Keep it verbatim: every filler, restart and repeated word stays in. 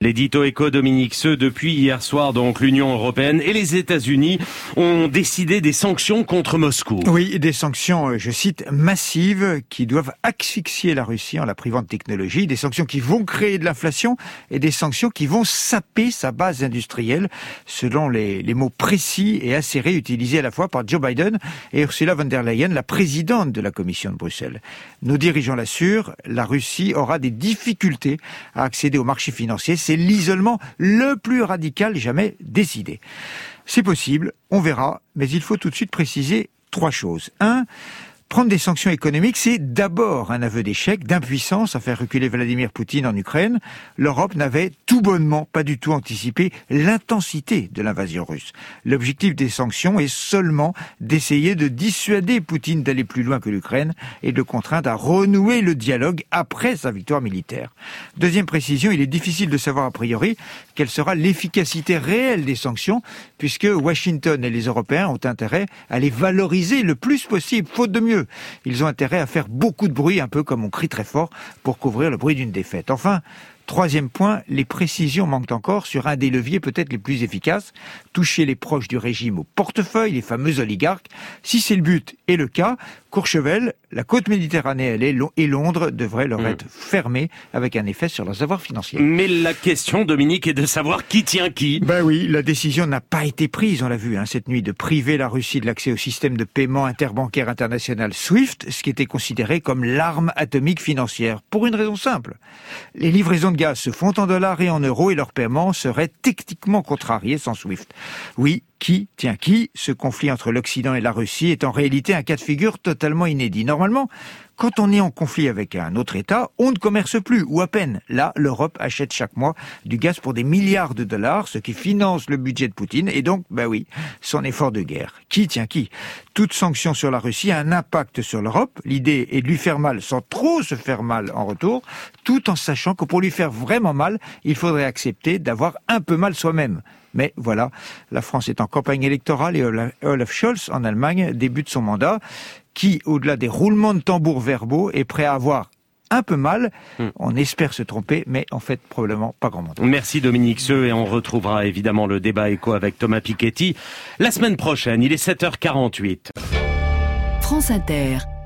L'édito éco Dominique Seux. Depuis hier soir, donc, l'Union européenne et les États-Unis ont décidé des sanctions contre Moscou. Oui, des sanctions, je cite, massives qui doivent asphyxier la Russie en la privant de technologie, des sanctions qui vont créer de l'inflation et des sanctions qui vont saper sa base industrielle, selon les, les mots précis et acérés utilisés à la fois par Joe Biden et Ursula von der Leyen, la présidente de la Commission de Bruxelles. Nos dirigeants l'assurent, la Russie aura des difficultés à accéder aux marchés financiers. C'est l'isolement le plus radical jamais décidé. C'est possible, on verra, mais il faut tout de suite préciser trois choses. Un, prendre des sanctions économiques, c'est d'abord un aveu d'échec, d'impuissance à faire reculer Vladimir Poutine en Ukraine. L'Europe n'avait tout bonnement pas du tout anticipé l'intensité de l'invasion russe. L'objectif des sanctions est seulement d'essayer de dissuader Poutine d'aller plus loin que l'Ukraine et de le contraindre à renouer le dialogue après sa victoire militaire. Deuxième précision, il est difficile de savoir a priori quelle sera l'efficacité réelle des sanctions, puisque Washington et les Européens ont intérêt à les valoriser le plus possible, faute de mieux. Ils ont intérêt à faire beaucoup de bruit, un peu comme on crie très fort, pour couvrir le bruit d'une défaite. Enfin, troisième point, les précisions manquent encore sur un des leviers peut-être les plus efficaces, toucher les proches du régime au portefeuille, les fameux oligarques. Si c'est le but et le cas, Courchevel, la côte méditerranéenne et Londres devraient leur être fermés avec un effet sur leurs avoirs financiers. Mais la question, Dominique, est de savoir qui tient qui. Ben oui, la décision n'a pas été prise, on l'a vu, hein, cette nuit, de priver la Russie de l'accès au système de paiement interbancaire international SWIFT, ce qui était considéré comme l'arme atomique financière, pour une raison simple. Les livraisons de gaz se font en dollars et en euros et leur paiement serait techniquement contrarié sans SWIFT. Oui, qui tient qui? Ce conflit entre l'Occident et la Russie est en réalité un cas de figure totalement inédit. Normalement, quand on est en conflit avec un autre État, on ne commerce plus, ou à peine. Là, l'Europe achète chaque mois du gaz pour des milliards de dollars, ce qui finance le budget de Poutine, et donc, bah oui, son effort de guerre. Qui tient qui? Toute sanction sur la Russie a un impact sur l'Europe. L'idée est de lui faire mal sans trop se faire mal en retour, tout en sachant que pour lui faire vraiment mal, il faudrait accepter d'avoir un peu mal soi-même. Mais voilà, la France est en campagne électorale et Olaf Scholz, en Allemagne, débute son mandat, qui, au-delà des roulements de tambour verbaux, est prêt à avoir un peu mal. Hmm. On espère se tromper, mais en fait, probablement pas grand monde. Merci Dominique Seux, et on retrouvera évidemment le débat éco avec Thomas Piketty la semaine prochaine. Il est sept heures quarante-huit. France Inter.